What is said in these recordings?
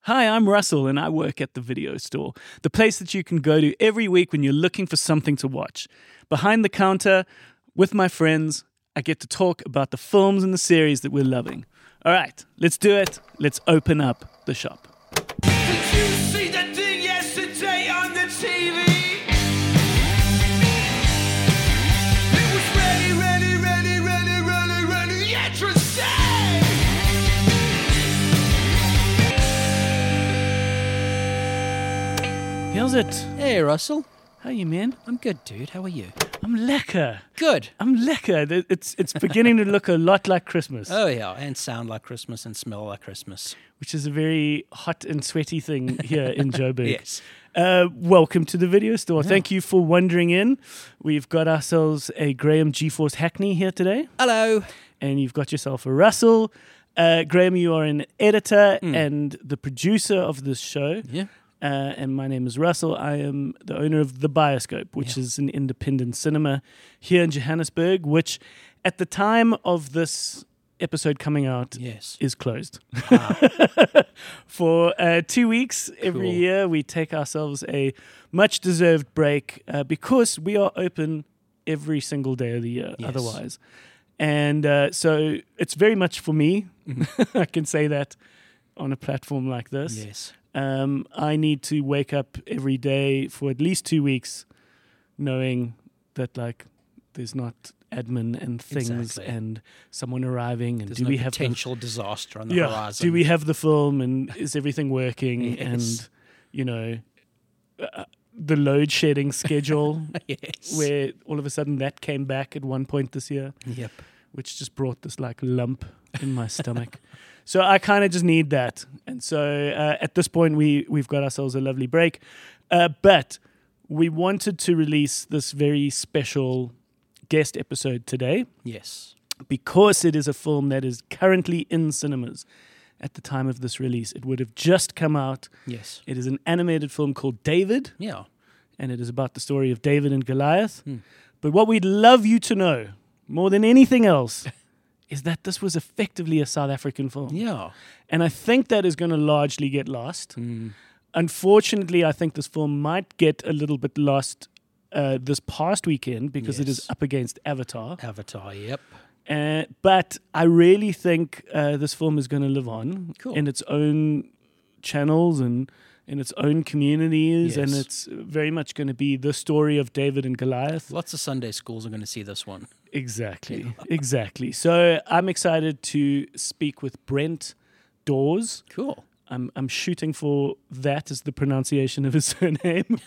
Hi, I'm Russell and I work at the Video Store, the place that you can go to every week when you're looking for something to watch. Behind the counter, with my friends, I get to talk about the films and the series that we're loving. All right, let's do it. Let's open up the shop. Did you see that thing yesterday on the TV? It was ready, interesting! How's it? Hey, Russell. How you, man? I'm good, dude. How are you? I'm lekker. Good. I'm lekker. It's beginning to look a lot like Christmas, Oh, yeah. And sound like Christmas and smell like Christmas. which is a very hot and sweaty thing here in Joburg. Yes. Welcome to the Video Store. Thank you for wandering in. We've got ourselves a Graham GeForce Hackney here today, Hello. and you've got yourself a Russell. Graham, you are an editor and the producer of this show. Yeah. And my name is Russell. I am the owner of The Bioscope, which is an independent cinema here in Johannesburg, which at the time of this episode coming out Yes. is closed. For 2 weeks every Cool. year, we take ourselves a much-deserved break because we are open every single day of the year Yes. otherwise. And so it's very much for me. I can say that on a platform like this. Yes. I need to wake up every day for at least 2 weeks knowing that, like, there's not admin and things Exactly. and someone arriving and There's do no we have the potential disaster on the horizon. do we have the film and is everything working Yes. and, you know, the load shedding schedule Yes. where all of a sudden that came back at one point this year, Yep. which just brought this like lump in my stomach. So I kind of just need that. And so at this point, we've got ourselves a lovely break. But we wanted to release this very special guest episode today Yes. because it is a film that is currently in cinemas at the time of this release. It would have just come out. Yes. It is an animated film called David, Yeah. and it is about the story of David and Goliath. But what we'd love you to know, more than anything else, is that this was effectively a South African film. Yeah. And I think that is going to largely get lost. Unfortunately, I think this film might get a little bit lost this past weekend because it is Yes. up against Avatar. Avatar. Yep. But I really think this film is going to live on Cool. in its own channels and in its own communities. And Yes. it's very much going to be the story of David and Goliath. Lots of Sunday schools are going to see this one. Exactly. Exactly. So I'm excited to speak with Brent Dawes. Cool. I'm shooting for that as the pronunciation of his surname.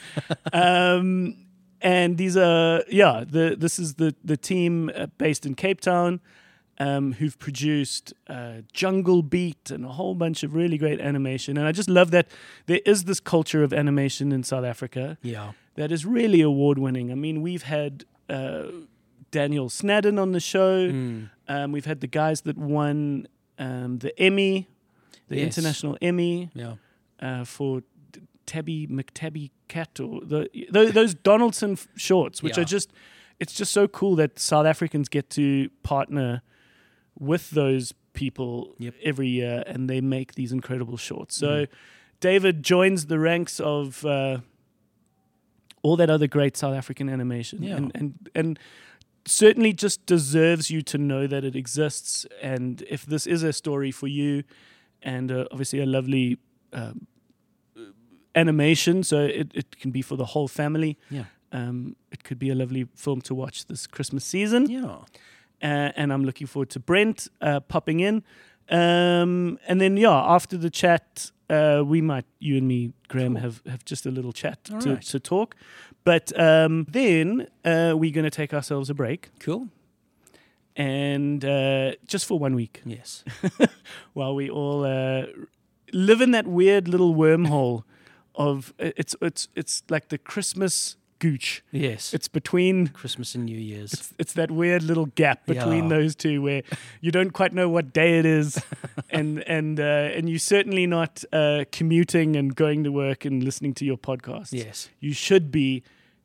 And these are, this is the team based in Cape Town who've produced Jungle Beat and a whole bunch of really great animation. And I just love that there is this culture of animation in South Africa Yeah. that is really award-winning. I mean, we've had Daniel Snadden on the show. We've had the guys that won the Emmy, the Yes. International Emmy Yeah. for Tabby McTabby Cat, or those Donaldson shorts, which Yeah. are just, it's just so cool that South Africans get to partner with those people Yep. every year, and they make these incredible shorts. So David joins the ranks of all that other great South African animation, Yeah. and certainly just deserves you to know that it exists. And if this is a story for you, and obviously a lovely animation, so it can be for the whole family. Yeah. It could be a lovely film to watch this Christmas season. Yeah. And I'm looking forward to Brent popping in. And then, after the chat, we might, you and me, Graham, Cool. have just a little chat All to right. talk. But then we're going to take ourselves a break. Cool. And just for 1 week, Yes. while we all live in that weird little wormhole of it's like the Christmas gooch. Yes. It's between Christmas and New Year's. it's that weird little gap between Yeah. those two where you don't quite know what day it is, and you're certainly not commuting and going to work and listening to your podcast. Yes. You should be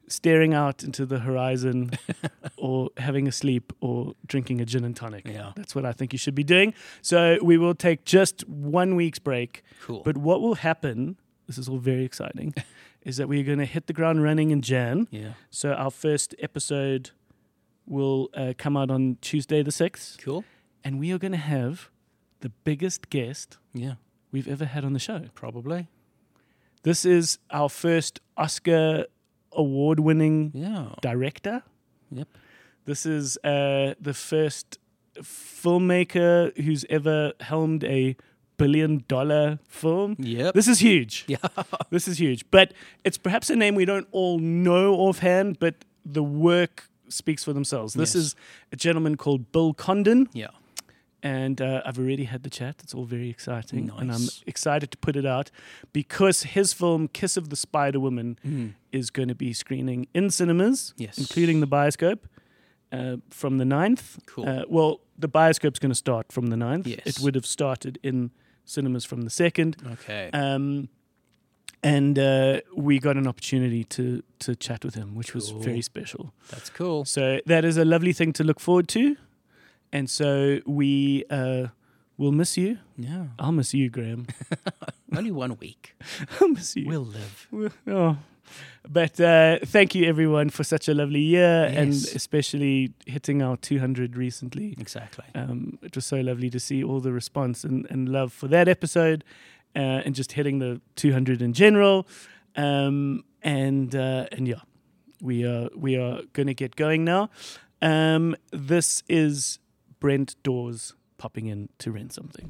staring out into the horizon or having a sleep or drinking a gin and tonic. Yeah. That's what I think you should be doing. So we will take just 1 week's break. Cool. But what will happen, this is all very exciting, is that we're going to hit the ground running in Jan. Yeah. So our first episode will come out on Tuesday the 6th. Cool. And we are going to have the biggest guest Yeah. we've ever had on the show. Probably. This is our first Oscar award-winning Yeah. director. Yep. This is the first filmmaker who's ever helmed a billion-dollar film. Yep. This is huge. Yeah. This is huge. But it's perhaps a name we don't all know offhand, but the work speaks for themselves. This Yes. is a gentleman called Bill Condon. Yeah. And I've already had the chat. It's all very exciting. And I'm Nice. excited to put it out because his film, Kiss of the Spider Woman, is going to be screening in cinemas, Yes. including the Bioscope, from the 9th. Cool. Well, the Bioscope's going to start from the 9th. Yes. It would have started in cinemas from the 2nd. Okay. And we got an opportunity to chat with him, which was Cool. very special. That's cool. So that is a lovely thing to look forward to. And so we will miss you. Yeah. I'll miss you, Graham. Only 1 week. I'll miss you. We'll live. Oh. But thank you, everyone, for such a lovely year, and Yes. especially hitting our 200 recently. Exactly. It was so lovely to see all the response and love for that episode, and just hitting the 200 in general. And yeah, we are going to get going now. This is Brent Dawes popping in to rent something.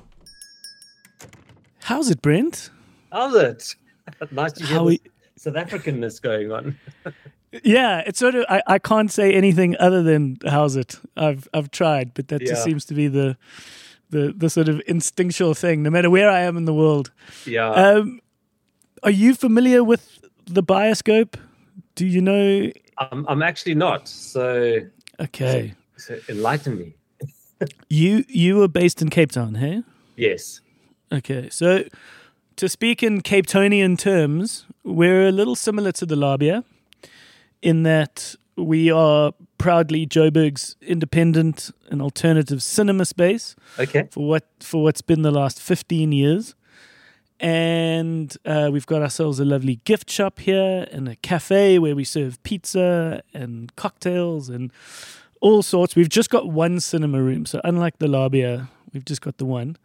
How's it, Brent? How's it? Nice to hear How this we- South Africanness going on. Yeah, it's sort of. I can't say anything other than how's it. I've tried, but that just Yeah. seems to be the sort of instinctual thing. No matter where I am in the world. Yeah. Are you familiar with the Bioscope? Do you know? I'm actually not. So enlighten me. You were based in Cape Town, hey? Yes. Okay, so to speak in Cape Townian terms, we're a little similar to the Labia in that we are proudly Joburg's independent and alternative cinema space Okay. for what's been the last 15 years. And we've got ourselves a lovely gift shop here and a cafe where we serve pizza and cocktails and all sorts. We've just got one cinema room, so unlike the Labia, we've just got the one.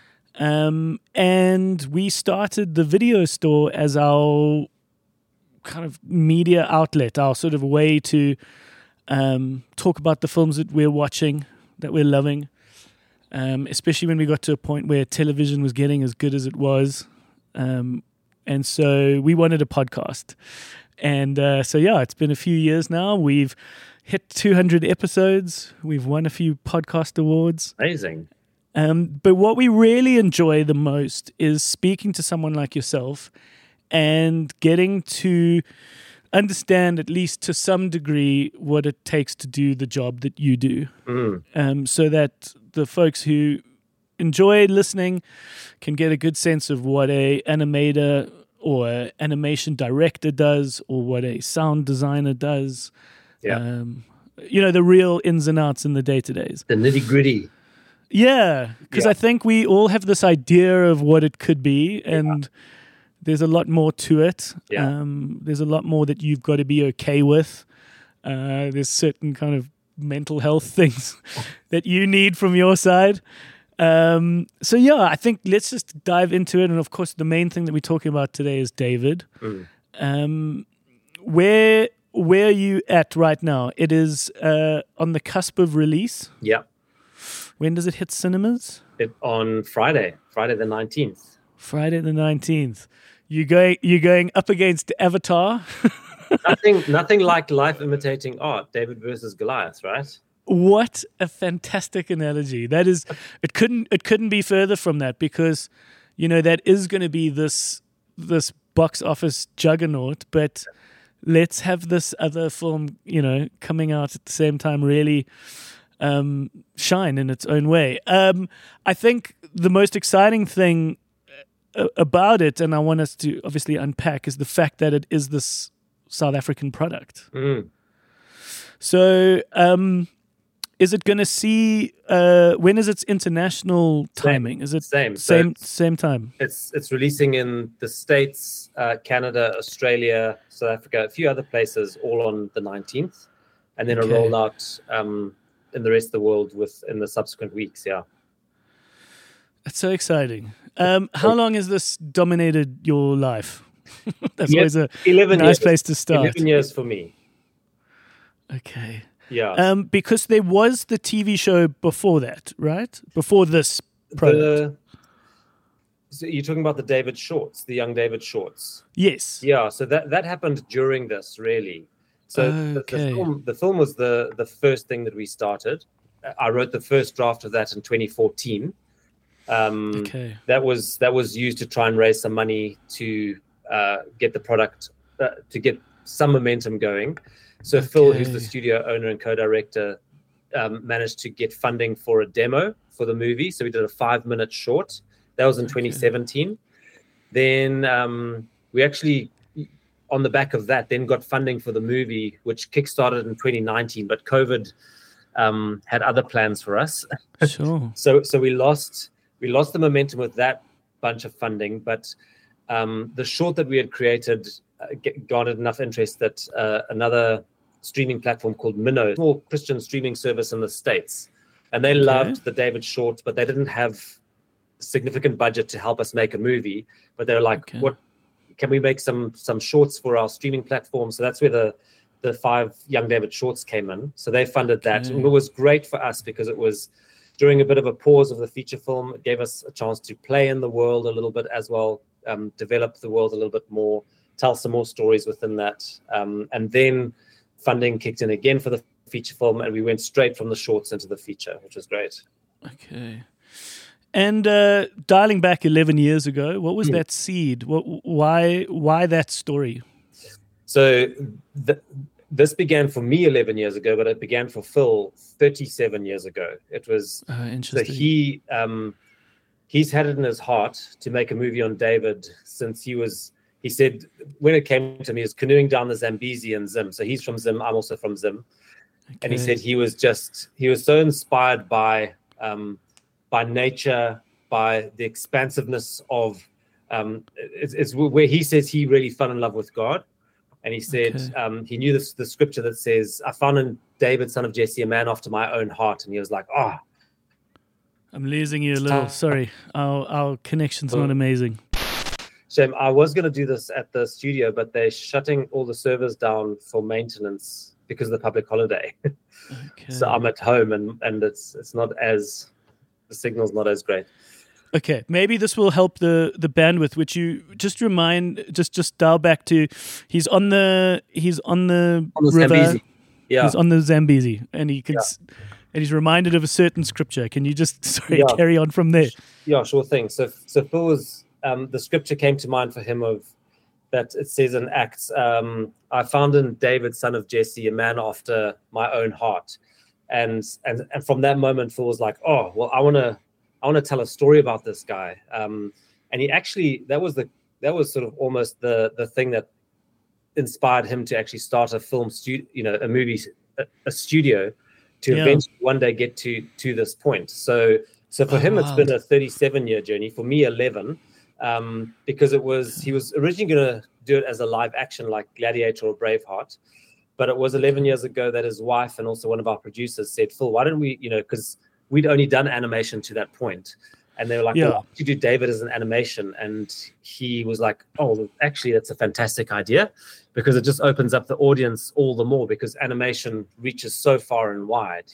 And we started the video store as our kind of media outlet, our sort of way to talk about the films that we're watching, that we're loving, especially when we got to a point where television was getting as good as it was. And so we wanted a podcast. And so, yeah, it's been a few years now. We've hit 200 episodes. We've won a few podcast awards. Amazing. But what we really enjoy the most is speaking to someone like yourself and getting to understand, at least to some degree, what it takes to do the job that you do. So that the folks who enjoy listening can get a good sense of what a animator or animation director does or what a sound designer does. Yeah. The real ins and outs in the day-to-days. The nitty gritty. Yeah, because Yeah. I think we all have this idea of what it could be, and there's a lot more to it. Yeah. There's a lot more that you've got to be okay with. There's certain kind of mental health things that you need from your side. So yeah, I think let's just dive into it. And of course, the main thing that we're talking about today is David. Where are you at right now? It is on the cusp of release. Yeah. When does it hit cinemas? On Friday the 19th. Friday the 19th. You're going up against Avatar. Nothing like life imitating art. David versus Goliath, right? What a fantastic analogy. That is, it couldn't be further from that, because, that is going to be this box office juggernaut, but let's have this other film, coming out at the same time really shine in its own way. I think the most exciting thing about it, and I want us to obviously unpack, is the fact that it is this South African product. Mm. So, is it going to see? When is its international timing? Is it Same. So same time? it's releasing in the States, Canada, Australia, South Africa, a few other places, all on the 19th, and then a Okay. rollout in the rest of the world in the subsequent weeks. Yeah. It's so exciting. How long has this dominated your life? That's Yeah, always a 11 nice years. place to start. 11 years for me. Okay. Yeah. Because there was the TV show before that, right? Before this product. So you're talking about the David Shorts, the young David Shorts. Yes. Yeah, so that happened during this, really. So Okay. the film was the first thing that we started. I wrote the first draft of that in 2014. Okay. That was used to try and raise some money to get the product to get some momentum going. So Phil, who's the Okay. studio owner and co-director, managed to get funding for a demo for the movie. So we did a 5-minute short. That was in 2017. Then we actually, on the back of that, then got funding for the movie, which kickstarted in 2019. But COVID had other plans for us. Sure. So we lost the momentum with that bunch of funding. But the short that we had created garnered enough interest that another streaming platform called Minnow, a small Christian streaming service in the States, and they loved the David Short, but they didn't have significant budget to help us make a movie. But they were like, "What can we make some shorts for our streaming platform?" So that's where the 5 young David Shorts came in. So they funded that, and it was great for us because it was during a bit of a pause of the feature film. It gave us a chance to play in the world a little bit as well, develop the world a little bit more, tell some more stories within that, and then funding kicked in again for the feature film, and we went straight from the shorts into the feature, which was great. Okay. And dialing back 11 years ago, what was that seed? Why that story? So this began for me 11 years ago, but it began for Phil 37 years ago. It was so interesting. he's had it in his heart to make a movie on David since he said when it came to me, is canoeing down the Zambezi in Zim. So he's from Zim, I'm also from Zim. Okay. And he said he was so inspired by nature, by the expansiveness of it's where he says he really fell in love with God. And he said he knew the scripture that says, "I found in David, son of Jesse, a man after my own heart." And he was like, "Oh, I'm losing you a little. Sorry, our connection's not amazing. shame. I was going to do this at the studio, but they're shutting all the servers down for maintenance because of the public holiday." Okay. So I'm at home, and it's not as the signal's not as great. Okay, maybe this will help the bandwidth, which you just just dial back to. He's on the river. Zambezi. Yeah. He's on the Zambezi, and he can, and he's reminded of a certain scripture. Can you just carry on from there? Yeah, sure thing. So Phil was the scripture came to mind for him of that. It says in Acts, "I found in David, son of Jesse, a man after my own heart," and from that moment, Phil was like, "Oh, well, I want to tell a story about this guy." And he actually that was sort of almost the thing that inspired him to actually start a film studio, a studio to eventually one day get to this point. So for him, it's been a 37-year journey. For me, 11, because he was originally going to do it as a live action like Gladiator or Braveheart, but it was 11 years ago that his wife and also one of our producers said, "Phil, why don't we, because we'd only done animation to that point." And they were like, "Well, why don't you do David as an animation?" And he was like, "Oh, actually, that's a fantastic idea because it just opens up the audience all the more because animation reaches so far and wide,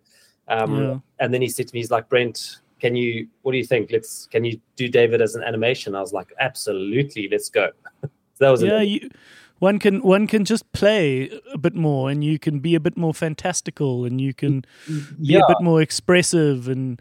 And then he said to me, he's like, "Brent, what do you think? Can you do David as an animation?" I was like, "Absolutely, let's go." So that was one can just play a bit more, and you can be a bit more fantastical, and you can be a bit more expressive, and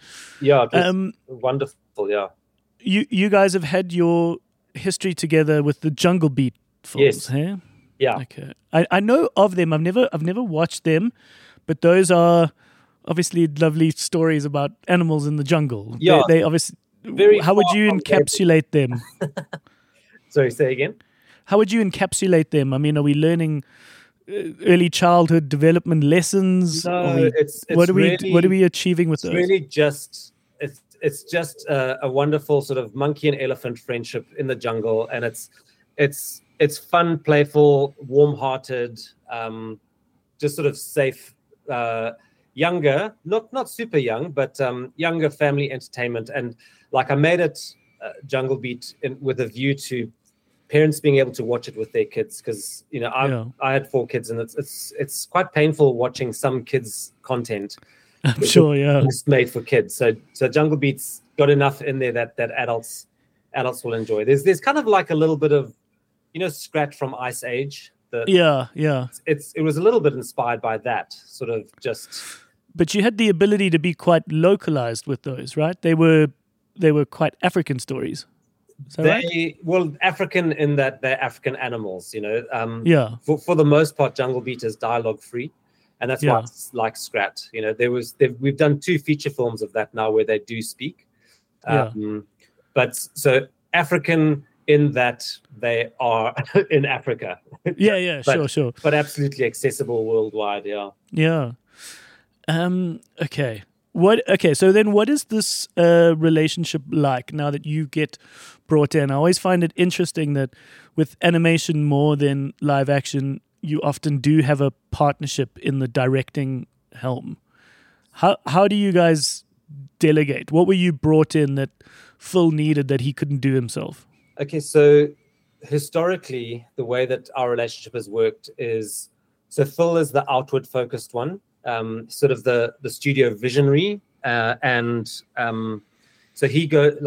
wonderful. Yeah, you guys have had your history together with the Jungle Beat films, yes. Hey? Yeah. Okay. I know of them. I've never watched them, but those are obviously lovely stories about animals in the jungle. Yeah. They obviously. How would you encapsulate them? Sorry, say again. how would you encapsulate them? I mean, are we learning early childhood development lessons? No, What are we achieving with it's those? really just it's just a wonderful sort of monkey and elephant friendship in the jungle, and it's fun, playful, warm-hearted, just sort of safe, younger, not super young, but younger family entertainment. And like I made it Jungle Beat with a view to parents being able to watch it with their kids, because I had 4 kids, and it's quite painful watching some kids' content. I'm sure, yeah. It's made for kids. So Jungle Beat's got enough in there that adults will enjoy. There's kind of like a little bit of, Scrat from Ice Age. Yeah. It was a little bit inspired by that, sort of just. But you had the ability to be quite localized with those, right? They were quite African stories. Is that right? Well, African in that they're African animals, Yeah. For the most part, Jungle Beat is dialogue free, and that's why it's like Scrat. We've done 2 feature films of that now where they do speak. But so African in that they are in Africa. Yeah, sure. But absolutely accessible worldwide, yeah. Yeah. Okay. So then what is this relationship like now that you get brought in? I always find it interesting that with animation more than live action, you often do have a partnership in the directing helm. How do you guys delegate? What were you brought in that Phil needed that he couldn't do himself? Okay, so historically, the way that our relationship has worked is, so Phil is the outward focused one, sort of the studio visionary, and so he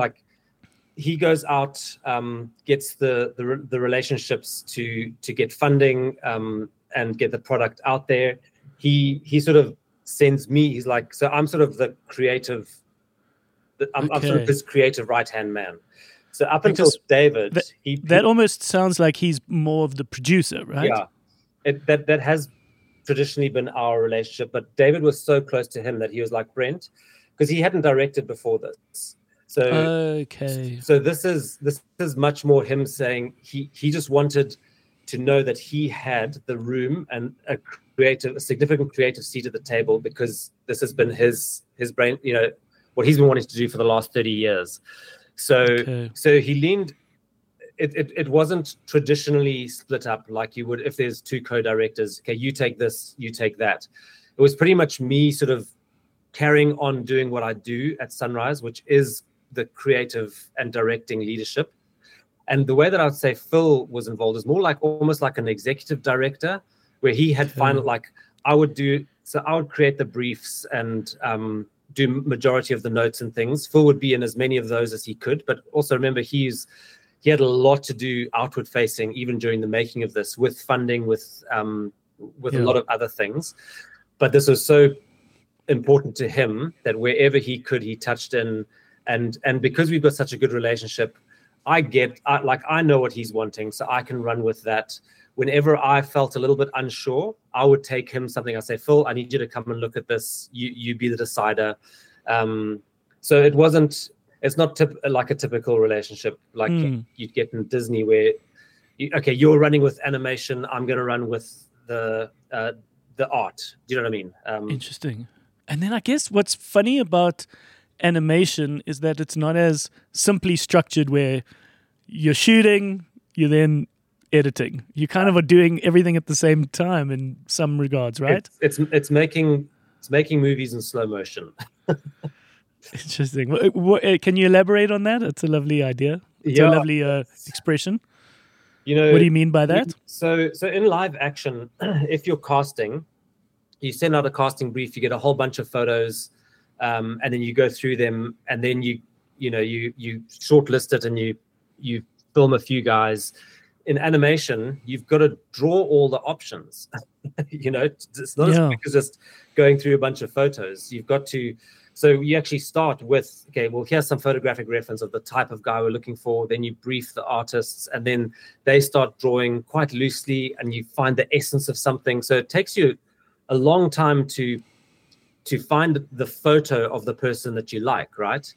goes out, gets the relationships to get funding, and get the product out there. He sort of sends me. He's like, so I'm sort of the creative. I'm sort of his creative right hand man. So up until David, that almost sounds like he's more of the producer, right? Yeah, that has traditionally been our relationship. But David was so close to him that he was like, Brent, because he hadn't directed before this. So okay. So this is much more him saying he just wanted to know that he had the room and a significant creative seat at the table, because this has been his brain, what he's been wanting to do for the last 30 years. So he leaned. It wasn't traditionally split up like you would if there's 2 co-directors. Okay, you take this, you take that. It was pretty much me sort of carrying on doing what I do at Sunrise, which is the creative and directing leadership. And the way that I would say Phil was involved is more like almost like an executive director, where he had I would create the briefs and do majority of the notes and things. Phil would be in as many of those as he could, but also remember he had a lot to do outward facing, even during the making of this, with funding, with a lot of other things. But this was so important to him that wherever he could, he touched in. And because we've got such a good relationship, I know what he's wanting, so I can run with that. Whenever I felt a little bit unsure, I would take him something. I say, Phil, I need you to come and look at this. You be the decider. So it's not like a typical relationship like you'd get in Disney, where you're running with animation, I'm going to run with the art. Do you know what I mean? Interesting. And then I guess what's funny about animation is that it's not as simply structured, where you're shooting, you're then editing. You kind of are doing everything at the same time in some regards, right? It's making movies in slow motion. Interesting. Can you elaborate on that? It's a lovely idea. It's a lovely expression. What do you mean by that? So in live action, if you're casting, you send out a casting brief, you get a whole bunch of photos, and then you go through them, and then you shortlist it, and you film a few guys. In animation, you've got to draw all the options. It's not as quick as just going through a bunch of photos. You've got to. So you actually start with, here's some photographic reference of the type of guy we're looking for. Then you brief the artists, and then they start drawing quite loosely, and you find the essence of something. So it takes you a long time to find the photo of the person that you like, right?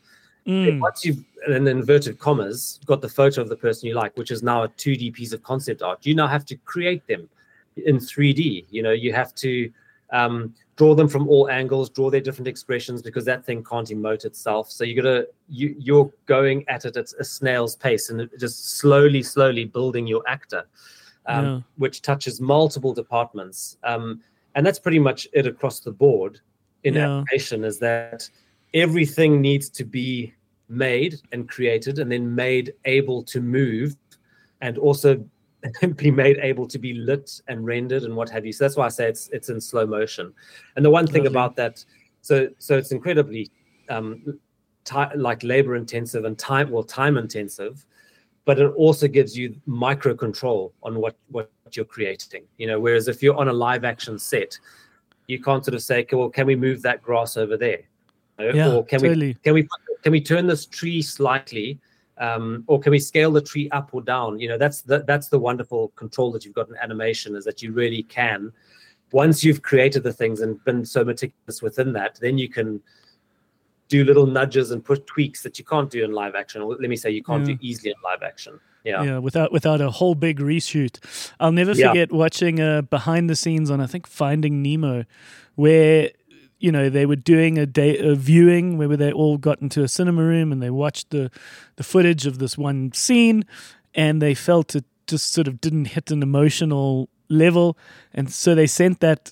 Once you've, in inverted commas, got the photo of the person you like, which is now a 2D piece of concept art, you now have to create them in 3D. You have to draw them from all angles, draw their different expressions, because that thing can't emote itself. So you're going at it at a snail's pace, and just slowly building your actor, which touches multiple departments. And that's pretty much it across the board in animation, is that everything needs to be made and created, and then made able to move, and also be made able to be lit and rendered and what have you. So that's why I say it's in slow motion. And the one thing about that, so it's incredibly like labor intensive and time intensive, but it also gives you micro control on what you're creating. Whereas if you're on a live action set, you can't sort of say, well, can we move that grass over there? Or can we turn this tree slightly, or can we scale the tree up or down? That's the wonderful control that you've got in animation, is that you really can, once you've created the things and been so meticulous within that, then you can do little nudges and put tweaks that you can't do in live action, or let me say you can't do easily in live action. Without a whole big reshoot. I'll never forget watching behind the scenes on, I think, Finding Nemo, where they were doing a viewing where they all got into a cinema room and they watched the footage of this one scene, and they felt it just sort of didn't hit an emotional level, and so they sent that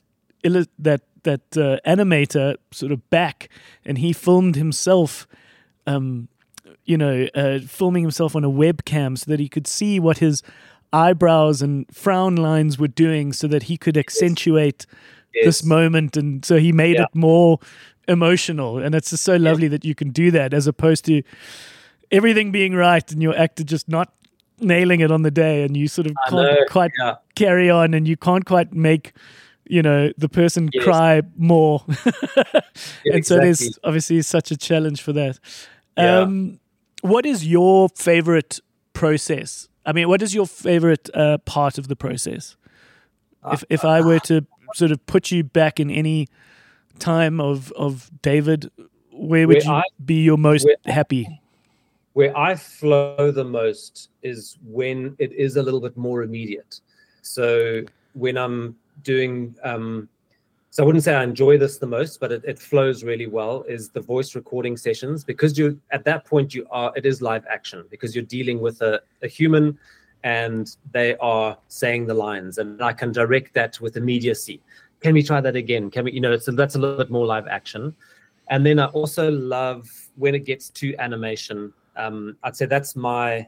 animator sort of back, and he filmed himself, filming himself on a webcam so that he could see what his eyebrows and frown lines were doing, so that he could accentuate this moment, and so he made it more emotional. And it's just so lovely that you can do that, as opposed to everything being right and your actor just not nailing it on the day, and you sort of can't quite carry on, and you can't quite make the person cry more. And so there's obviously such a challenge for that. What is your favorite process? I mean, what is your favorite part of the process? If I were to sort of put you back in any time of David, where would you be your most happy? Where I flow the most is when it is a little bit more immediate. So when I'm doing, so I wouldn't say I enjoy this the most, but it flows really well, is the voice recording sessions, because at that point it is live action, because you're dealing with a human, and they are saying the lines, and I can direct that with immediacy. Can we try that again? Can we, so that's a little bit more live action. And then I also love when it gets to animation. I'd say that's my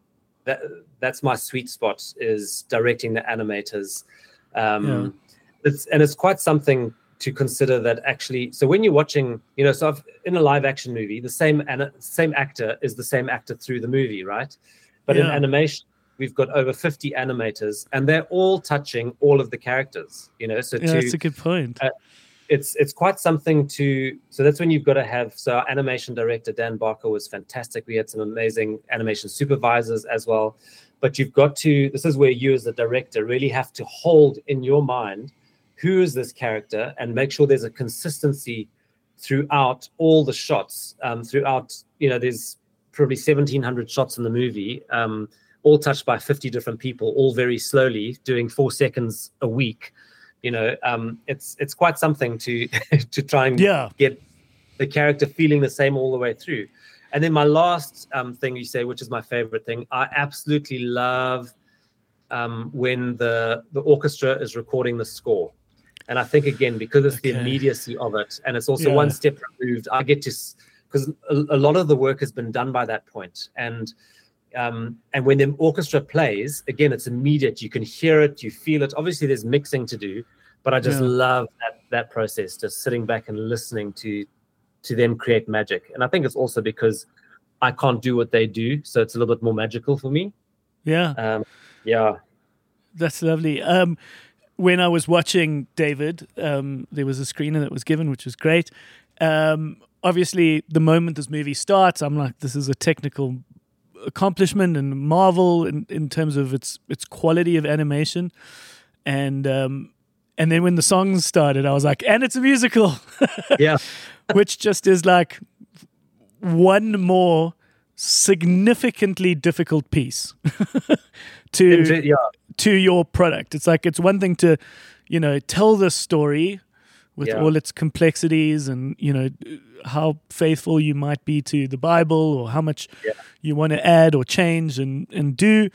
sweet spot, is directing the animators. It's quite something to consider, that actually, so when you're watching, so in a live action movie, the same actor is the same actor through the movie, right? But in animation, we've got over 50 animators, and they're all touching all of the characters, so that's a good point. It's quite something so that's when you've got to have, so our animation director, Dan Barker, was fantastic. We had some amazing animation supervisors as well, but you've got to, this is where you as the director really have to hold in your mind, who is this character, and make sure there's a consistency throughout all the shots, there's probably 1,700 shots in the movie, all touched by 50 different people, all very slowly, doing 4 seconds a week. It's quite something to to try and get the character feeling the same all the way through. And then my last thing you say, which is my favorite thing, I absolutely love when the orchestra is recording the score. And I think, again, because it's the immediacy of it, and it's also one step removed, I get to, because a lot of the work has been done by that point. And when the orchestra plays, again, it's immediate. You can hear it, you feel it. Obviously, there's mixing to do, but I just love that process, just sitting back and listening to them create magic. And I think it's also because I can't do what they do, so it's a little bit more magical for me. That's lovely. When I was watching David, there was a screener that was given, which was great. Obviously, the moment this movie starts, I'm like, this is a technical accomplishment and marvel in terms of its quality of animation. And then when the songs started, I was like, and it's a musical. Which just is like one more significantly difficult piece to your product. It's like, it's one thing to, tell the story with all its complexities and, how faithful you might be to the Bible or how much you want to add or change and do.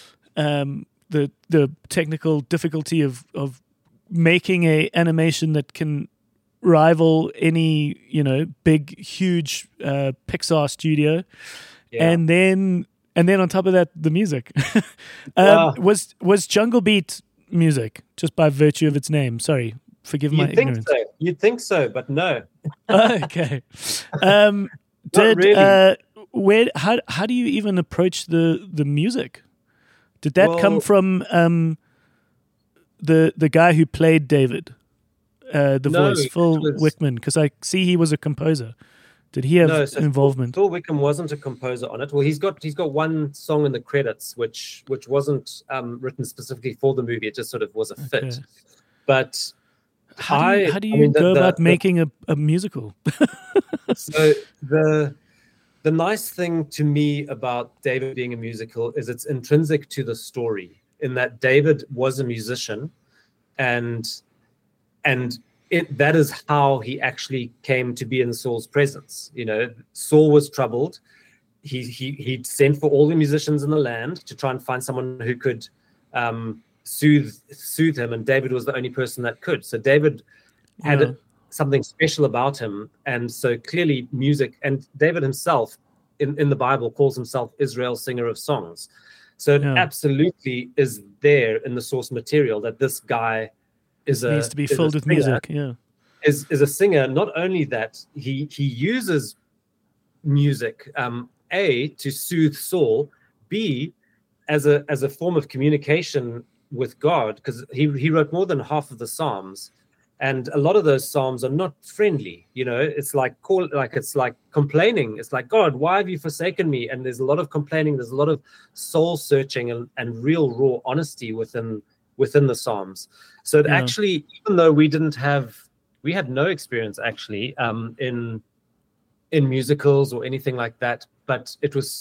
The technical difficulty of making a animation that can rival any, big, huge Pixar studio. Yeah. And then on top of that, the music. Was Jungle Beat music, just by virtue of its name? Sorry, forgive my ignorance. You'd think so, but no. Okay. How do you even approach the music? Did that come from the guy who played David, voice, Phil Wickman? Because I see he was a composer. Did he have involvement? Phil Wickham wasn't a composer on it. Well, he's got one song in the credits, which wasn't written specifically for the movie. It just sort of was a fit. Okay. But how do you go about making a musical? So the nice thing to me about David being a musical is it's intrinsic to the story, in that David was a musician, and that is how he actually came to be in Saul's presence. Saul was troubled. He sent for all the musicians in the land to try and find someone who could soothe him, and David was the only person that could. So David had something special about him, and so clearly music. And David himself, in the Bible, calls himself Israel's singer of songs. So it absolutely is there in the source material that this guy needs to be filled with music. Yeah, is a singer. Not only that, he uses music, A, to soothe Saul, B, as a form of communication with God, because he wrote more than half of the Psalms, and a lot of those Psalms are not friendly. It's like complaining. It's like, God, why have you forsaken me? And there's a lot of complaining. There's a lot of soul searching and real raw honesty within the Psalms. So it actually, even though we had no experience actually in musicals or anything like that, but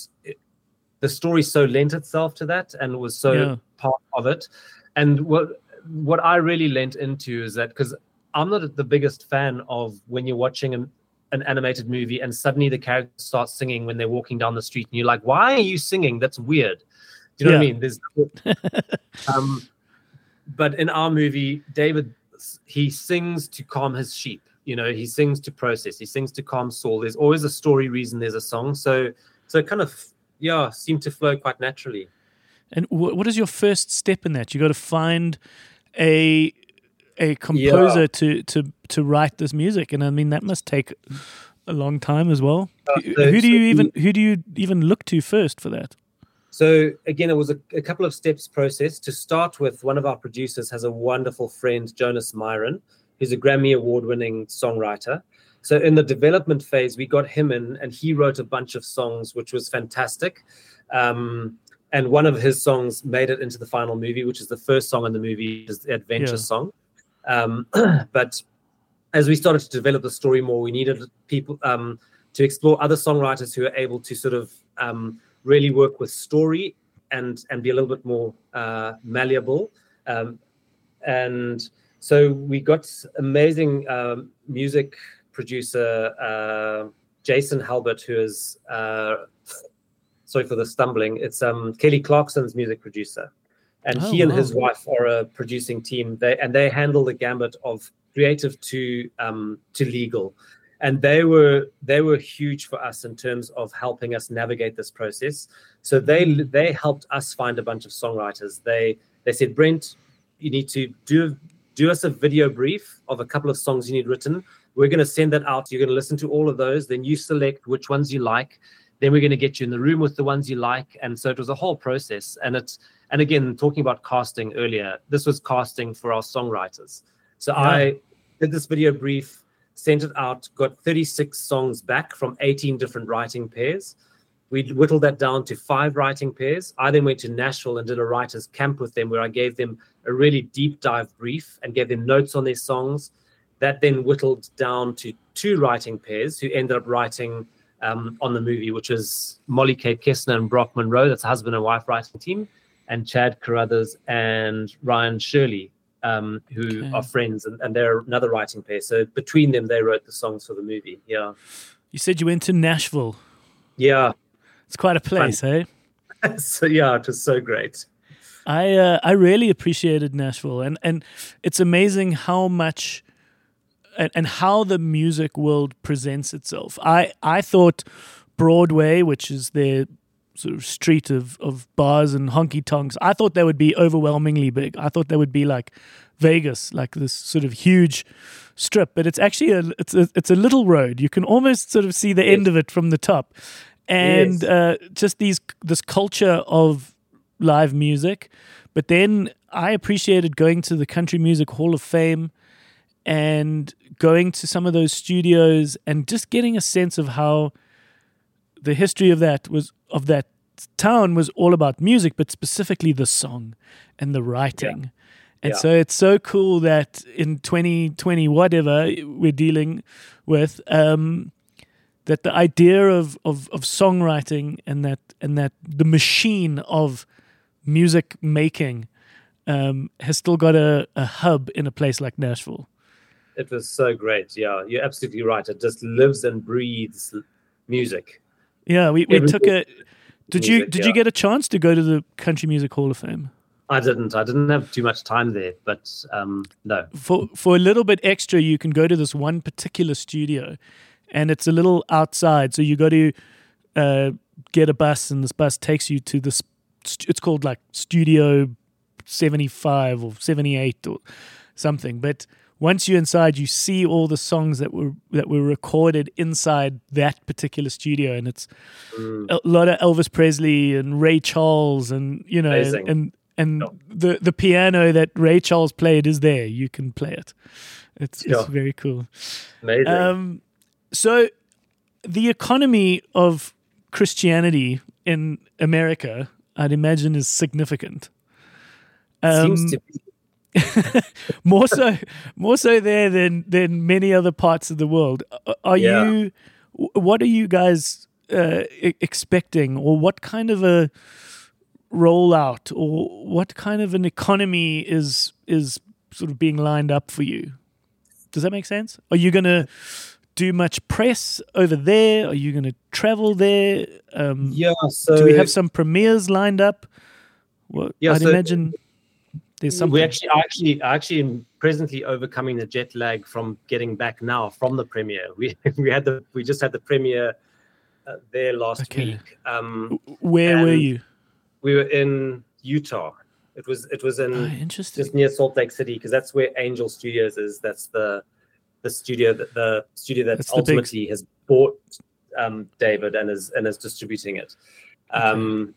the story so lent itself to that and was so part of it. And what I really lent into is that, because I'm not the biggest fan of when you're watching an animated movie and suddenly the character starts singing when they're walking down the street and you're like, why are you singing? That's weird. Do you know what I mean? But in our movie, David, he sings to calm his sheep. He sings to process. He sings to calm Saul. There's always a story reason there's a song. So it kind of, seemed to flow quite naturally. And what is your first step in that? You got to find a composer to write this music, and I mean that must take a long time as well. Who do you even look to first for that? So again, it was a couple of steps process. To start with, one of our producers has a wonderful friend, Jonas Myron, who's a Grammy Award-winning songwriter. So in the development phase, we got him in, and he wrote a bunch of songs, which was fantastic. And one of his songs made it into the final movie, which is the first song in the movie, is the adventure song. But as we started to develop the story more, we needed people to explore other songwriters who are able to sort of really work with story and be a little bit more malleable. And so we got amazing music producer Jason Halbert, who is sorry for the stumbling. It's Kelly Clarkson's music producer, and he and his wife are a producing team. They handle the gambit of creative to legal, and they were huge for us in terms of helping us navigate this process. So they helped us find a bunch of songwriters. They said, Brent, you need to do us a video brief of a couple of songs you need written. We're going to send that out. You're going to listen to all of those. Then you select which ones you like. Then we're going to get you in the room with the ones you like. And so it was a whole process. And again, talking about casting earlier, this was casting for our songwriters. So I did this video brief, sent it out, got 36 songs back from 18 different writing pairs. We whittled that down to 5 writing pairs. I then went to Nashville and did a writer's camp with them, where I gave them a really deep dive brief and gave them notes on their songs. That then whittled down to 2 writing pairs who ended up writing on the movie, which is Molly Kate Kessner and Brock Monroe. That's a husband and wife writing team, and Chad Carruthers and Ryan Shirley, who are friends, and they're another writing pair. So between them, they wrote the songs for the movie. Yeah. You said you went to Nashville. Yeah. It's quite a place, eh? So yeah, it was so great. I really appreciated Nashville, and it's amazing how much and how the music world presents itself. I thought Broadway, which is their sort of street of bars and honky tonks, I thought they would be overwhelmingly big. I thought they would be like Vegas, like this sort of huge strip, but it's actually it's a little road. You can almost sort of see the end of it from the top. And just this culture of live music. But then I appreciated going to the Country Music Hall of Fame and going to some of those studios and just getting a sense of how the history of that town was all about music, but specifically the song and the writing. And so it's so cool that in 2020, whatever we're dealing with, that the idea of songwriting and that the machine of music making has still got a hub in a place like Nashville. It was so great. Yeah, you're absolutely right. It just lives and breathes music. Yeah, we took a. Did you get a chance to go to the Country Music Hall of Fame? I didn't have too much time there, but no. For a little bit extra, you can go to this one particular studio. And it's a little outside, so you got to get a bus, and this bus takes you to this. It's called like Studio 75 or 78 or something. But once you're inside, you see all the songs that were recorded inside that particular studio, and it's a lot of Elvis Presley and Ray Charles, and Amazing. and the piano that Ray Charles played is there. You can play it. It's very cool. Amazing. So the economy of Christianity in America, I'd imagine, is significant. Seems to be. more so there than many other parts of the world. What are you guys expecting, or what kind of a rollout, or what kind of an economy is sort of being lined up for you? Does that make sense? Are you going to do much press over there? Are you going to travel there? So do we have some premieres lined up? Well, I'd imagine there's something. We actually am presently overcoming the jet lag from getting back now from the premiere. We just had the premiere there last week. Where were you? We were in Utah. It was in just near Salt Lake City, because that's where Angel Studios is. That's the studio that ultimately has bought David and is distributing it. So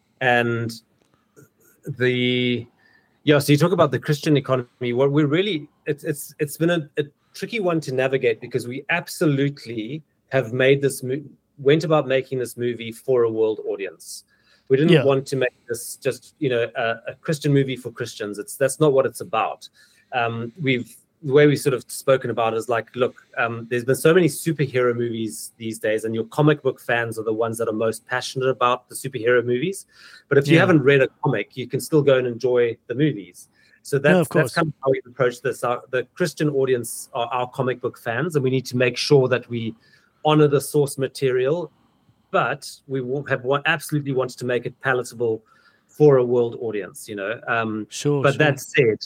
you talk about the Christian economy. What we're really, it's been a tricky one to navigate, because we absolutely have went about making this movie for a world audience. We didn't want to make this just a Christian movie for Christians. That's not what it's about. The way we've sort of spoken about is like, look, there's been so many superhero movies these days, and your comic book fans are the ones that are most passionate about the superhero movies. But if you haven't read a comic, you can still go and enjoy the movies. So that's kind of how we approach this. The Christian audience are our comic book fans, and we need to make sure that we honor the source material, but we absolutely want to make it palatable for a world audience. But that said,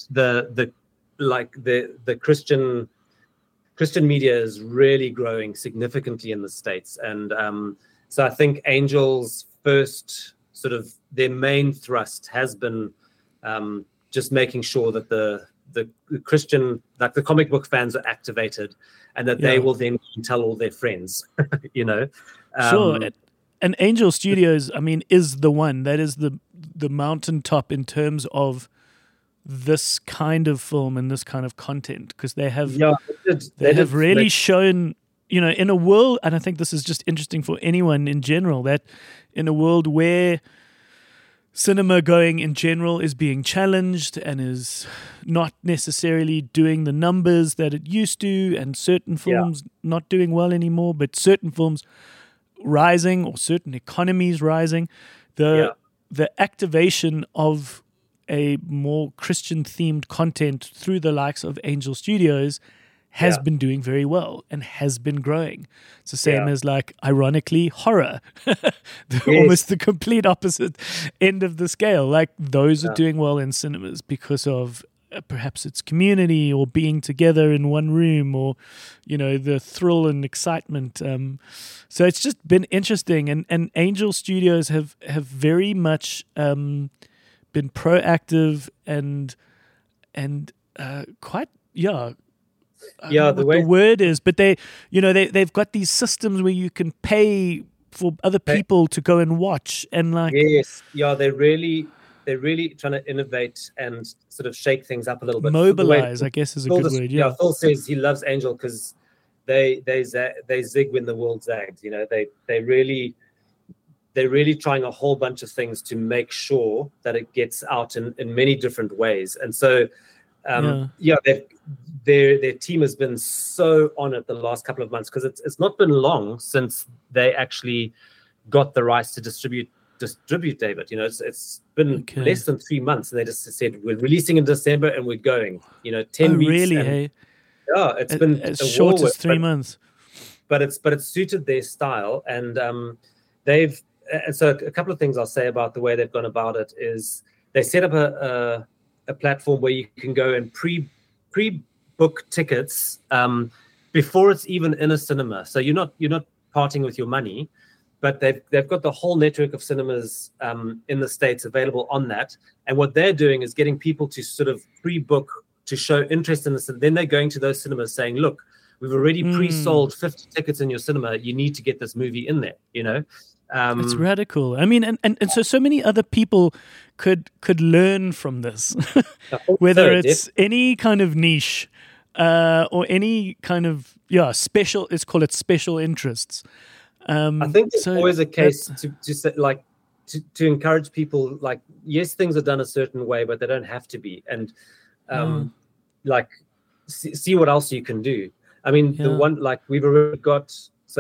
the Christian media is really growing significantly in the States. And so I think Angel's first sort of their main thrust has been just making sure that the Christian, like the comic book fans, are activated, and that they will then tell all their friends, Sure. And Angel Studios, I mean, is the one that is the mountaintop in terms of this kind of film and this kind of content, because they have really shown, in a world, and I think this is just interesting for anyone in general, that in a world where cinema going in general is being challenged and is not necessarily doing the numbers that it used to, and certain films not doing well anymore, but certain films rising or certain economies rising, the activation of a more Christian-themed content through the likes of Angel Studios has been doing very well and has been growing. It's the same as, like, ironically, horror. Almost the complete opposite end of the scale. Like, those are doing well in cinemas because of perhaps its community or being together in one room or, you know, the thrill and excitement. So it's just been interesting. And Angel Studios have very much been proactive and quite, the word is, but they've got these systems where you can pay for other people to go and watch, and like they're really trying to innovate and sort of shake things up a little bit. Mobilize, I guess, is a good word. Yeah, Phil says he loves Angel because they zig when the world zags. You know, they're really trying a whole bunch of things to make sure that it gets out in many different ways, and so. Their team has been so on it the last couple of months because it's not been long since they actually got the rights to distribute David. You know, it's been less than 3 months, and they just said we're releasing in December and we're going. You know, 10 weeks. Really? Hey? Yeah, it's been as short as 3 months. But it's suited their style, and they've. And so a couple of things I'll say about the way they've gone about it is they set up a platform where you can go and pre-book tickets before it's even in a cinema. So you're not parting with your money, but they've got the whole network of cinemas in the States available on that. And what they're doing is getting people to sort of pre-book to show interest in this. And then they're going to those cinemas saying, look, we've already pre-sold 50 tickets in your cinema. You need to get this movie in there, you know? It's radical. I mean, and so many other people could learn from this, whether it's any kind of niche or any kind of special. Let's call it special interests. I think it's always a case to say, like, to encourage people. Like, yes, things are done a certain way, but they don't have to be. And like, see what else you can do. I mean, the one, like, we've already got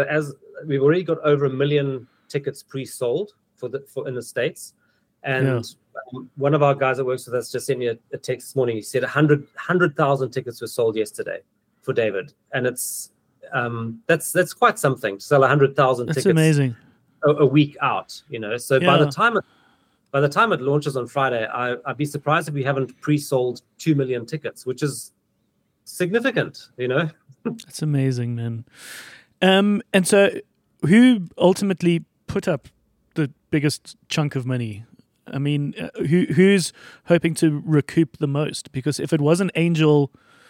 over 1 million tickets pre-sold for in the States, and one of our guys that works with us just sent me a text this morning. He said 100,000 tickets were sold yesterday for David, and it's that's quite something to sell 100,000 tickets. That's amazing. A week out, you know. So by the time it launches on Friday, I'd be surprised if we haven't pre-sold 2 million tickets, which is significant, you know. That's amazing, man. And so who ultimately put up the biggest chunk of money? I mean, who's hoping to recoup the most? Because if it wasn't Angel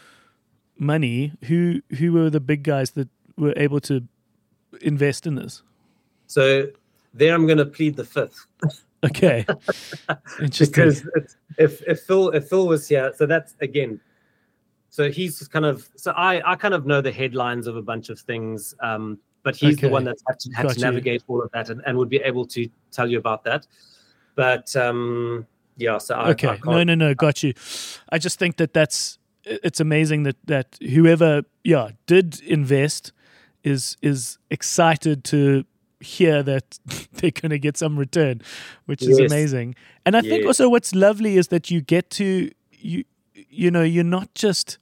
money, who were the big guys that were able to invest in this? So there I'm going to plead the fifth. Okay. Interesting. Because if Phil was here, so that's, again, so he's kind of, so I kind of know the headlines of a bunch of things, but he's the one that's had to navigate all of that and would be able to tell you about that. But so I can't. No, got you. I just think it's amazing that whoever did invest is excited to hear that they're going to get some return, which is amazing. And I think also what's lovely is that you get to you're not just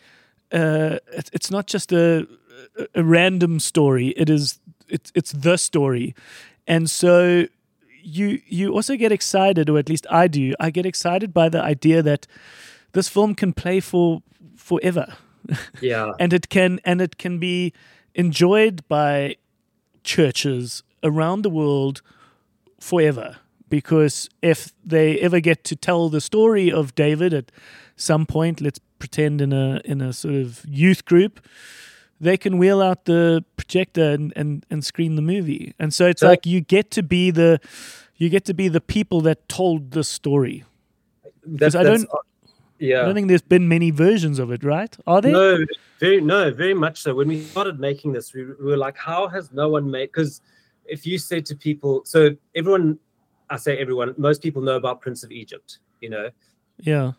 it's not just a random story. It's the story. And so you also get excited, or at least I do. I get excited by the idea that this film can play forever. Yeah. and it can be enjoyed by churches around the world forever. Because if they ever get to tell the story of David at some point, let's pretend in a sort of youth group, they can wheel out the projector and screen the movie. And so it's like you get to be the people that told the story. Because I don't think there's been many versions of it, right? Are there? No, very much so. When we started making this, we were like, how has no one made? Because if you said to people, so everyone. I say everyone, most people know about Prince of Egypt, you know? Yeah.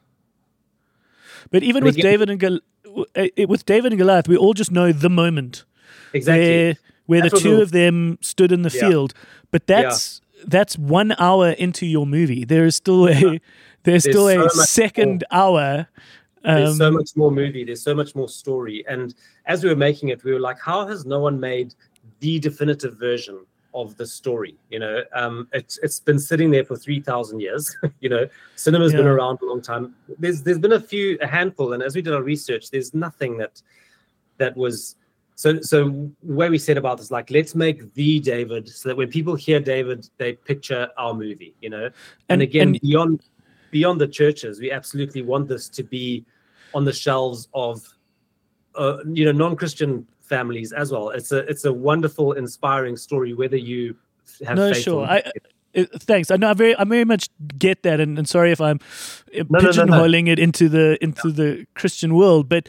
But even with David and Goliath, we all just know the moment. Exactly. where That the was two a- of them stood in the Yeah. field. But that's 1 hour into your movie. There is still there's still so a much second hour. There's so much more movie. There's so much more story. And as we were making it, we were like, how has no one made the definitive version of the story? It's been sitting there for 3,000 years. Cinema's been Yeah. around a long time. There's been a handful, and as we did our research, there's nothing that was. So the way we said about this, like, let's make the David, so that when people hear David, they picture our movie. And again, beyond the churches, we absolutely want this to be on the shelves of non-Christian families as well. It's a wonderful, inspiring story, whether you have faith or not. Thanks. I know. I very much get that, and sorry if I'm No. pigeonholing it into the Christian world, but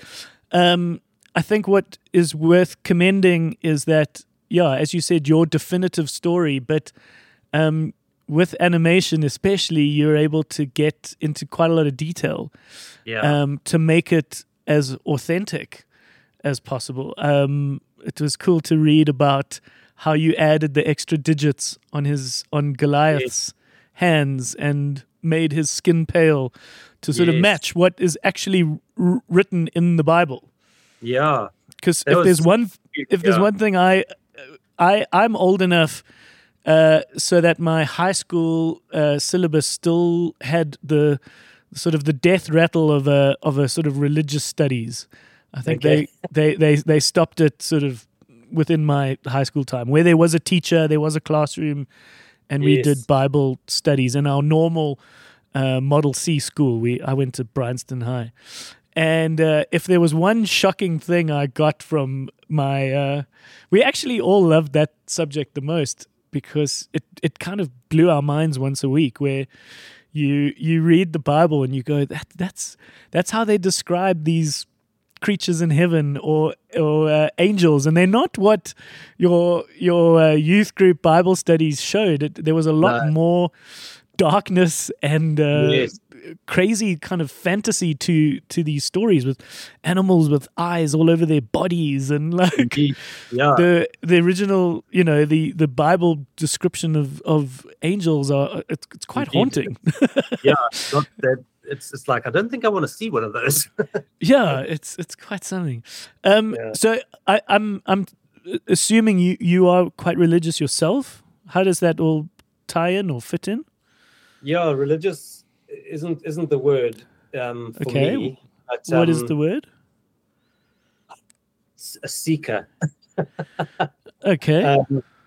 I think what is worth commending is that, as you said, your definitive story, but with animation especially, you're able to get into quite a lot of detail to make it as authentic as possible. It was cool to read about how you added the extra digits on Goliath's hands and made his skin pale to sort of match what is actually written in the Bible. Yeah, because if there's one thing I'm old enough so that my high school syllabus still had the sort of the death rattle of a sort of religious studies. I think they stopped it sort of within my high school time, where there was a teacher, there was a classroom, and we did Bible studies in our normal Model C school. I went to Bryanston High. And if there was one shocking thing I got from my... we actually all loved that subject the most, because it kind of blew our minds once a week, where you read the Bible and you go, that's how they describe these creatures in heaven or angels, and they're not what your youth group Bible studies showed. There was a lot more darkness and crazy kind of fantasy to these stories, with animals with eyes all over their bodies, and like the original, the Bible description of angels it's quite haunting. Not that. It's like, I don't think I want to see one of those. It's quite something. So I'm assuming you are quite religious yourself. How does that all tie in or fit in? Yeah, religious isn't the word for me. But, what is the word? A seeker. Okay.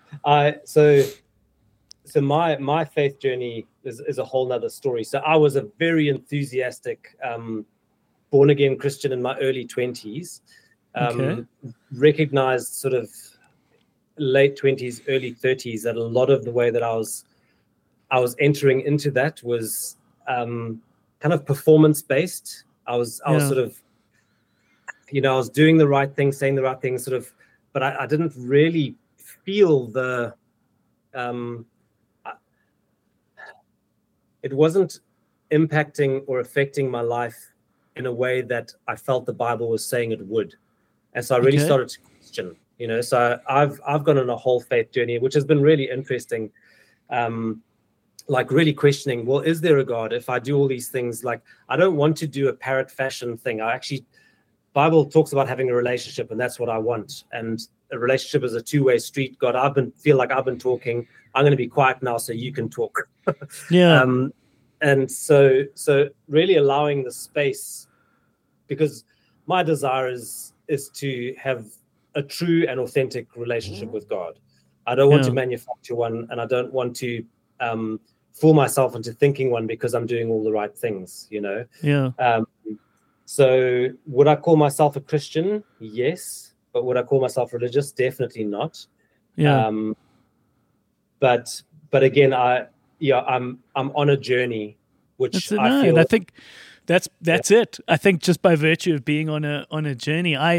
So my faith journey is a whole nother story. So I was a very enthusiastic born again Christian in my early 20s. Recognized sort of late 20s, early 30s that a lot of the way that I was entering into that was kind of performance based. I was sort of, I was doing the right thing, saying the right thing, sort of, but I didn't really feel the it wasn't impacting or affecting my life in a way that I felt the Bible was saying it would. And so I really started to question, so I've gone on a whole faith journey, which has been really interesting. Like really questioning, well, is there a God? If I do all these things, like, I don't want to do a parrot fashion thing. Bible talks about having a relationship, and that's what I want. And a relationship is a two-way street. God, feel like I've been talking. I'm going to be quiet now so you can talk. And so really allowing the space, because my desire is to have a true and authentic relationship with God. I don't want to manufacture one, and I don't want to fool myself into thinking one because I'm doing all the right things, So would I call myself a Christian? Yes. But would I call myself religious? Definitely not. But again, I'm on a journny, which I feel. And I think that's it. I think just by virtue of being on a journey, I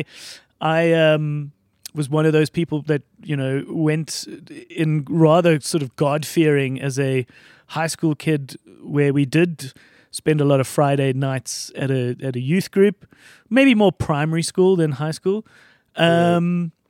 was one of those people that went in rather sort of God-fearing as a high school kid, where we did spend a lot of Friday nights at a youth group, maybe more primary school than high school.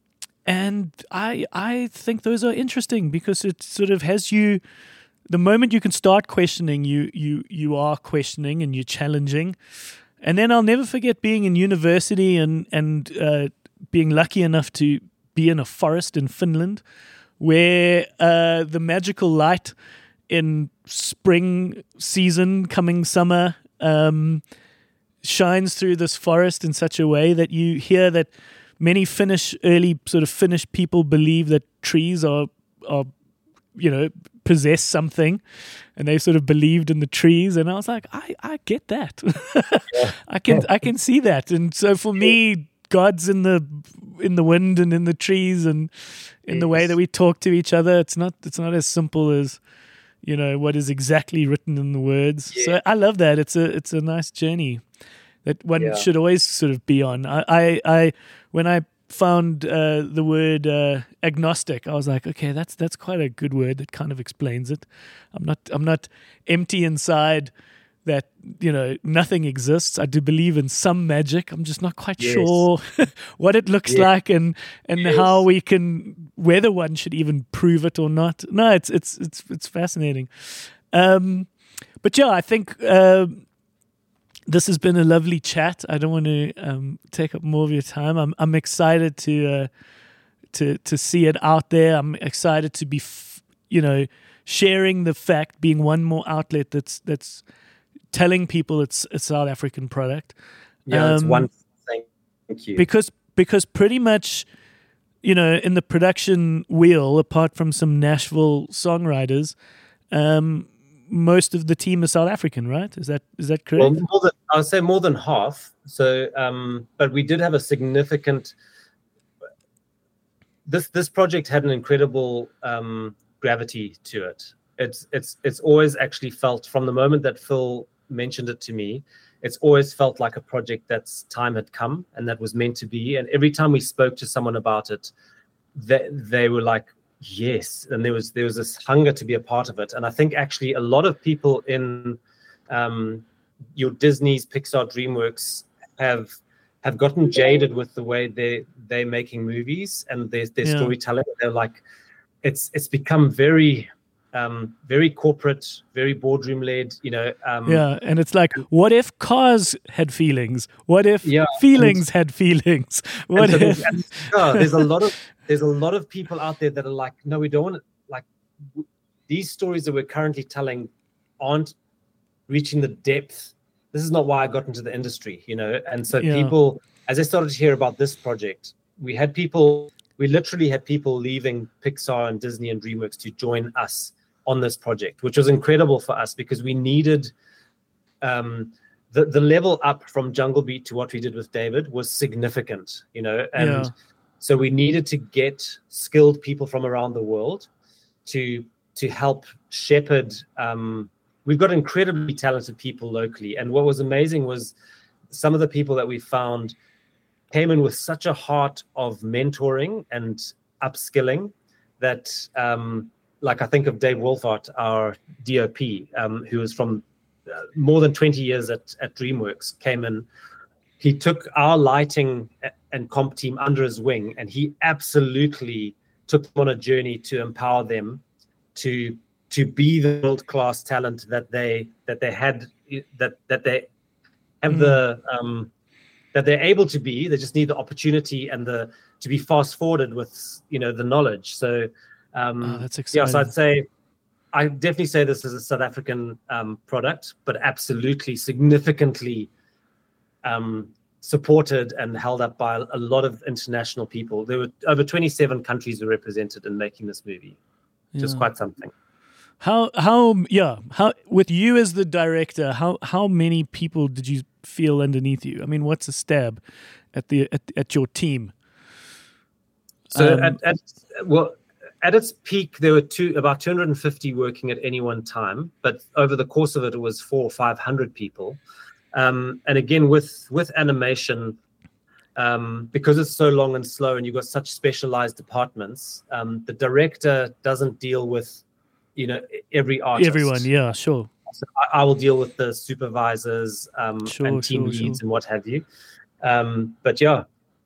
And I think those are interesting because it sort of has you. The moment you can start questioning, you are questioning and you're challenging. And then I'll never forget being in university and being lucky enough to be in a forest in Finland, where the magical light in spring season, coming summer, shines through this forest in such a way that you hear that many early Finnish people believe that trees are possess something, and they sort of believed in the trees. And I was like, I get that. I can see that. And so for me, God's in the wind and in the trees and in the way that we talk to each other. It's not as simple as what is exactly written in the words. Yeah. So I love that. It's a nice journey that one should always sort of be on. I when I found the word agnostic, I was like, okay, that's quite a good word that kind of explains it. I'm not empty inside, that nothing exists. I do believe in some magic. I'm just not quite sure what it looks like and how we can, whether one should even prove it or not. No, it's fascinating. But yeah, I think this has been a lovely chat. I don't want to take up more of your time. I'm excited to see it out there. I'm excited to be sharing the fact, being one more outlet that's telling people it's a South African product. Yeah, it's one thing. Thank you. Because pretty much, in the production wheel, apart from some Nashville songwriters, most of the team is South African, right? Is that correct? Well, I would say more than half. So, but we did have a significant. This project had an incredible gravity to it. It's always actually felt, from the moment that Phil mentioned it to me, it's always felt like a project that's time had come and that was meant to be. And every time we spoke to someone about it, they were like, yes. And there was this hunger to be a part of it. And I think actually a lot of people in your Disney's, Pixar, DreamWorks have gotten jaded with the way they're making movies and their storytelling. They're like, it's become very corporate, very boardroom led, and it's like, what if cars had feelings? What if feelings had feelings? What if? There's a lot of people out there that are like, no, we don't want to, like, these stories that we're currently telling aren't reaching the depth. This is not why I got into the industry, And so people, as I started to hear about this project, we literally had people leaving Pixar and Disney and DreamWorks to join us on this project, which was incredible for us because we needed the level up from Jungle Beat to what we did with David was significant, and so we needed to get skilled people from around the world to help shepherd. We've got incredibly talented people locally, and what was amazing was some of the people that we found came in with such a heart of mentoring and upskilling that like I think of Dave Wolfart, our DOP, who was from more than 20 years at DreamWorks, came in. He took our lighting and comp team under his wing, and he absolutely took them on a journey to empower them to be the world-class talent that they had, that they have that they're able to be. They just need the opportunity and to be fast-forwarded with the knowledge. So. That's exciting. So I definitely say this is a South African product, but absolutely significantly supported and held up by a lot of international people. There were over 27 countries were represented in making this movie. Just quite something. How with you as the director, how many people did you feel underneath you? I mean, what's a stab at your team? So at its peak, there were about 250 working at any one time, but over the course of it was 400 or 500 people. And again, with animation, because it's so long and slow and you've got such specialized departments, the director doesn't deal with, every artist. Everyone, yeah, sure. So I will deal with the supervisors and team leads and what have you. But yeah,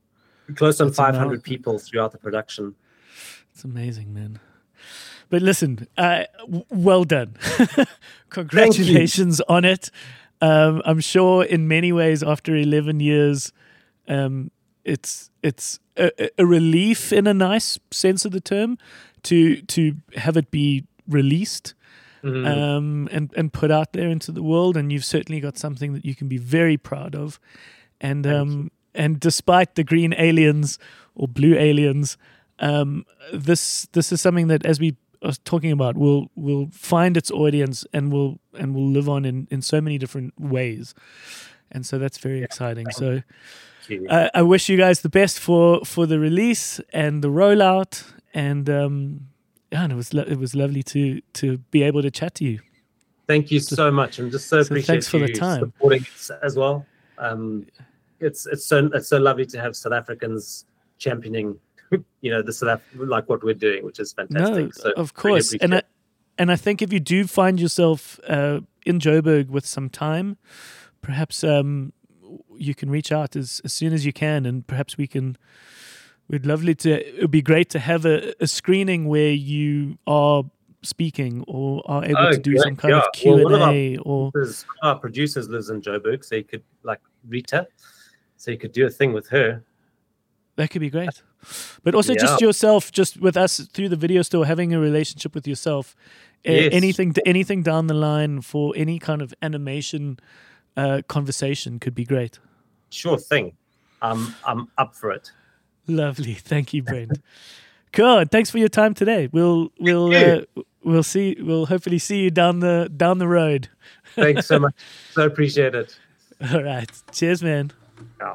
close on That's 500 people throughout the production. It's amazing, man. But listen, well done. Congratulations on it. I'm sure in many ways after 11 years, it's a relief in a nice sense of the term to have it be released and put out there into the world. And you've certainly got something that you can be very proud of. And despite the green aliens or blue aliens, this is something that, as we are talking about, will find its audience and will live on in so many different ways. And so that's very exciting. So I wish you guys the best for the release and the rollout. And and it was lovely to be able to chat to you. Thank you so much. I'm just so appreciate thanks for you the time. supporting us as well. It's so lovely to have South Africans championing, like what we're doing, which is fantastic. No, so of course. Really and I think if you do find yourself in Joburg with some time, perhaps you can reach out as soon as you can, and perhaps it would be great to have a screening where you are speaking or are able to do some kind of Q&A. Our producers lives in Joburg, so you could, like Rita, so you could do a thing with her. That could be great. But also just yourself, just with us through the video store, having a relationship with yourself, Yes. anything down the line for any kind of animation conversation could be great. Sure thing. I'm up for it. Lovely. Thank you, Brent. Cool. Thanks for your time today. We'll hopefully see you down the road. Thanks so much. So appreciate it. All right. Cheers, man. Ciao.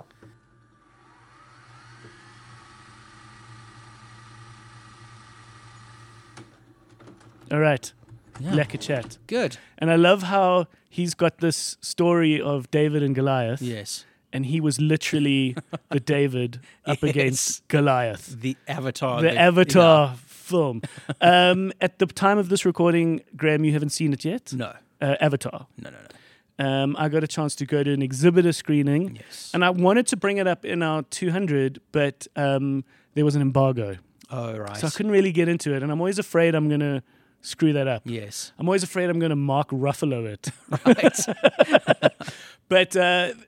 All right. Yeah. Lekker chat. Good. And I love how he's got this story of David and Goliath. Yes. And he was literally the David up against Goliath. The Avatar. The Avatar film. At the time of this recording, Graham, you haven't seen it yet? No. Avatar. No. I got a chance to go to an exhibitor screening. Yes. And I wanted to bring it up in our 200, but there was an embargo. Oh, right. So I couldn't really get into it. And I'm always afraid I'm going to screw that up. Yes. I'm always afraid I'm going to Mark Ruffalo it. Right. But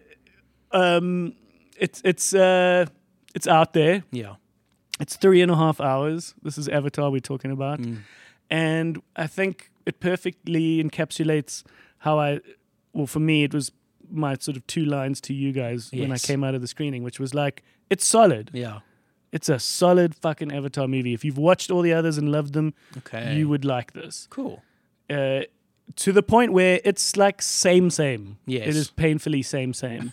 it's out there. Yeah. It's 3.5 hours. This is Avatar we're talking about. And I think it perfectly encapsulates how for me, it was my sort of 2 lines to you guys when I Yes. came out of the screening, which was like, it's solid. Yeah. It's a solid fucking Avatar movie. If you've watched all the others and loved them, Okay. you would like this. Cool. To the point where it's like same. Yes. It is painfully same.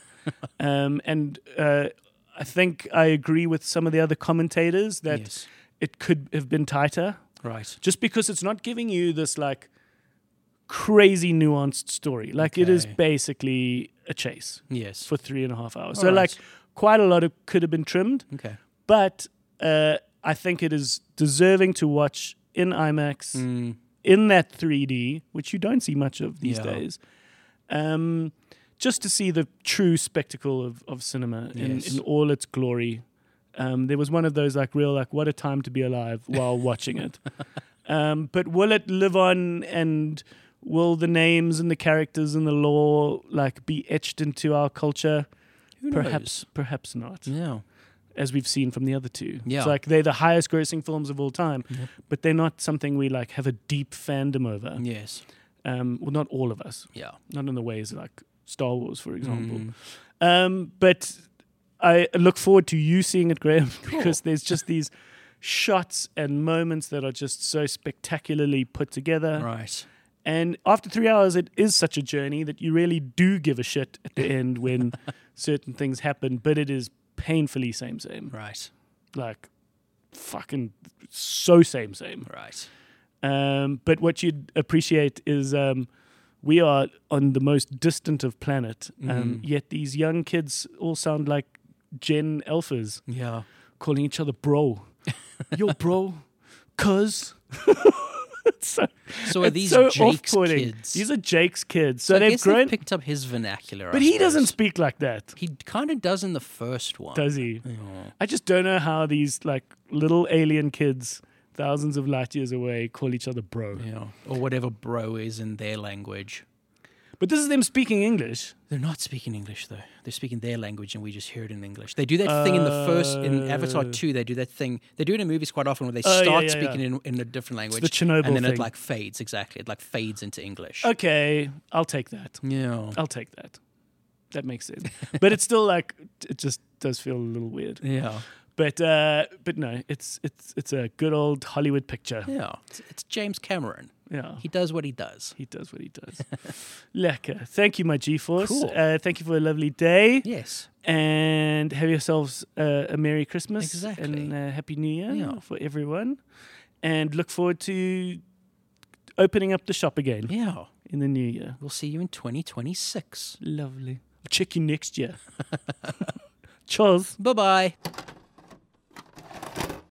And I think I agree with some of the other commentators that Yes. it could have been tighter, Right. just because it's not giving you this like crazy nuanced story. Like it is Okay. basically a chase Yes. for 3.5 hours. All So right. like quite a lot of could have been trimmed, Okay. but I think it is deserving to watch in IMAX in that 3D, which you don't see much of these Yeah. days. Just to see the true spectacle of cinema Yes. in all its glory. There was one of those like real like what a time to be alive while watching it. But will it live on, and will the names and the characters and the lore like be etched into our culture? Who knows? Perhaps not. Yeah. As we've seen from the other two. Yeah. It's like they're the highest grossing films of all time, but they're not something we like have a deep fandom over. Yes. Well, not all of us. Yeah. Not in the ways like Star Wars, for example. But I look forward to you seeing it, Graham, because there's just these shots and moments that are just so spectacularly put together. Right. And after 3 hours, it is such a journey that you really do give a shit at the end when certain things happen, but it is painfully same. Right. Like, fucking so same. Right. But what you'd appreciate is we are on the most distant of planet, yet these young kids all sound like Gen Alphas Yeah. calling each other bro. Yo, bro. Cuz. so So are it's these so Jake's off-putting. kids? These are Jake's kids. So I they've guess grown. picked up his vernacular. But I he doesn't suppose. speak like that, He kind of does in the first one. does he? Yeah. I just don't know how these like little alien kids, thousands of light years away, call each other bro. Yeah. Or whatever bro is in their language. But this is them speaking English. They're not speaking English though. They're speaking their language, and we just hear it in English. They do that thing in the first in Avatar 2. They do that thing. They do it in movies quite often where they Oh, start yeah, speaking yeah. in a different language, the Chernobyl and then thing. it like fades. Exactly, it like fades into English. Okay, I'll take that. Yeah. I'll take that. That makes sense. But it's still like it just does feel a little weird. Yeah. But no, it's a good old Hollywood picture. Yeah. It's James Cameron. Yeah. He does what he does. He does what he does. Lekker. Thank you, my G-Force. Cool. Thank you for a lovely day. Yes. And have yourselves a Merry Christmas Exactly. and a Happy New Year Yeah. for everyone. And look forward to opening up the shop again Yeah. in the new year. We'll see you in 2026. Lovely. I'll check you next year. Cheers. Bye-bye.